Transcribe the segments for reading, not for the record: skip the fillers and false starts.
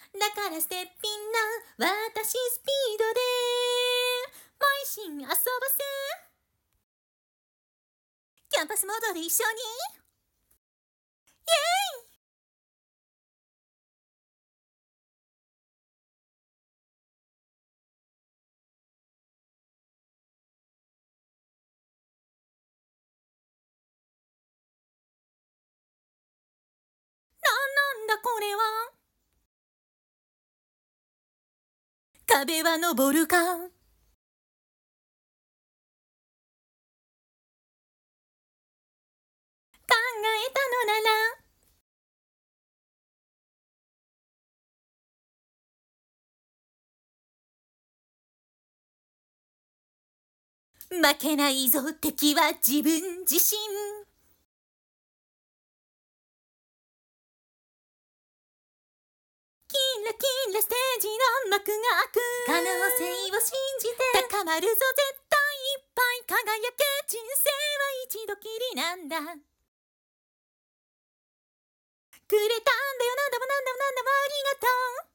だからステッピンな私スピードで毎心遊ばせキャンパスモードで一緒にイエーイなんだこれは壁は登るか考えたのなら負けないぞ敵は自分自身キラキラステージの幕が開く可能性を信じて高まるぞ絶対いっぱい輝け人生は一度きりなんだくれたんだよなんだもなんだもなんだもありがとう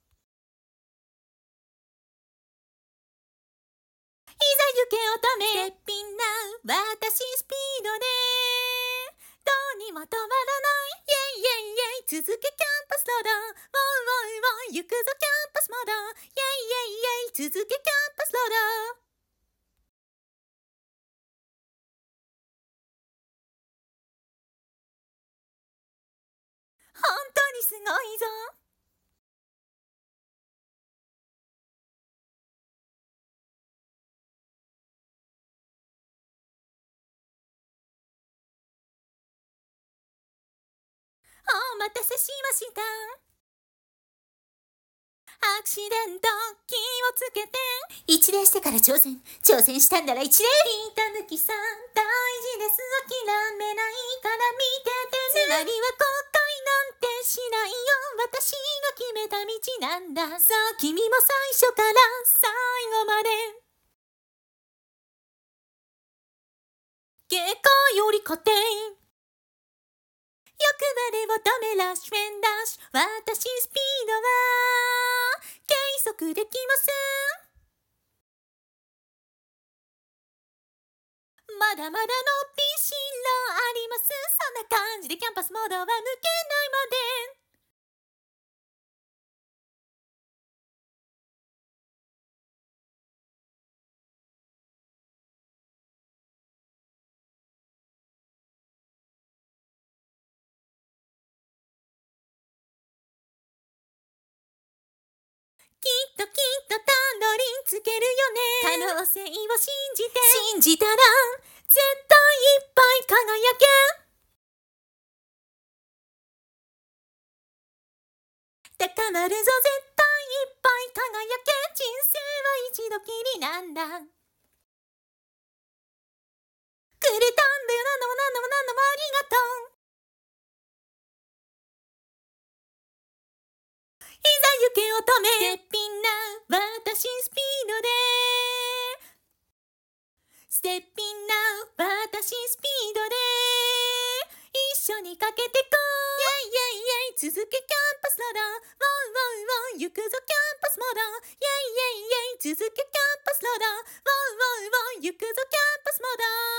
いざ行け乙女ステッピンな私スピードでどうにも止まらないイェイイェイイェイ続けキャンパスロードウォーウォーウォー行くぞキャンパスモードイェイイェイイェイ続けキャンパスロード本当にすごいぞお待たせしましたアクシデント気をつけて一礼してから挑戦したんなら一礼板抜きさん大事です諦めないから見ててねつまりは後悔なんてしないよ私が決めた道なんだそう君も最初から最後まで結果より加点欲張れ乙女ラッシュエンダッシュ私スピードは計測できませんまだまだ伸びしろありますそんな感じでキャンパスモードは抜けないまできっとたどり着けるよね可能性を信じたら絶対いっぱい輝け高まるぞ絶対いっぱい輝け人生は一度きりなんだくれたんだよ何度も何度も何度もありがとういざ行け乙女ステッピンな私スピードでステッピンな私スピードで一緒にかけてこうイェイイェイイェイ続けキャンパスロードウォーウォーウォー行くぞキャンパスモードイェイイェイイェイ続けキャンパスロードウォーウォーウォー行くぞキャンパスモード